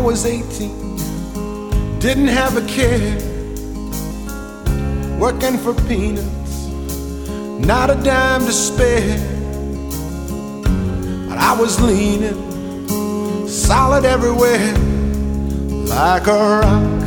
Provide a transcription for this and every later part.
was 18, didn't have a care, working for peanuts, not a dime to spare. But I was leaning, solid everywhere, like a rock.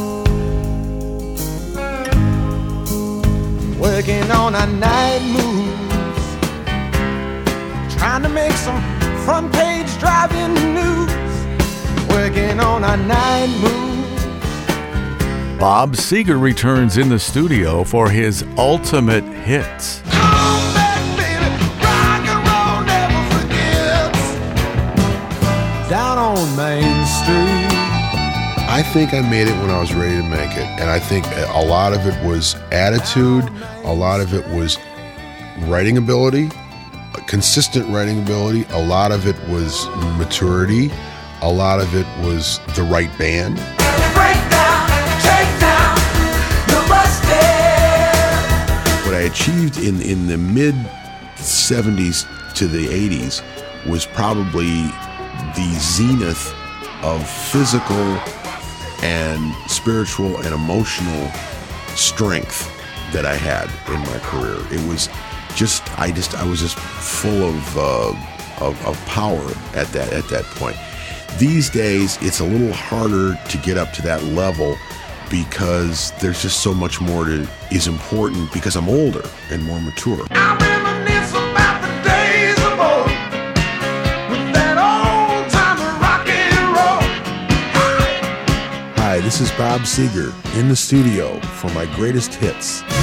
Working on our night moves, trying to make some front page driving news. Working on our night moves. Bob Seger returns in the studio for his ultimate hits. Come back, baby, rock and roll never forgets. Down on Main Street. I think I made it when I was ready to make it. And I think a lot of it was attitude, a lot of it was writing ability, consistent writing ability, a lot of it was maturity, a lot of it was the right band. Break down, take down, you're busted. What I achieved in the mid 70s to the 80s was probably the zenith of physical and spiritual and emotional strength that I had in my career. It was just I was just full of power at that point. These days, it's a little harder to get up to that level because there's just so much more is important because I'm older and more mature. I reminisce about the days of old with that old time rock and roll. Hi, this is Bob Seger in the studio for my greatest hits.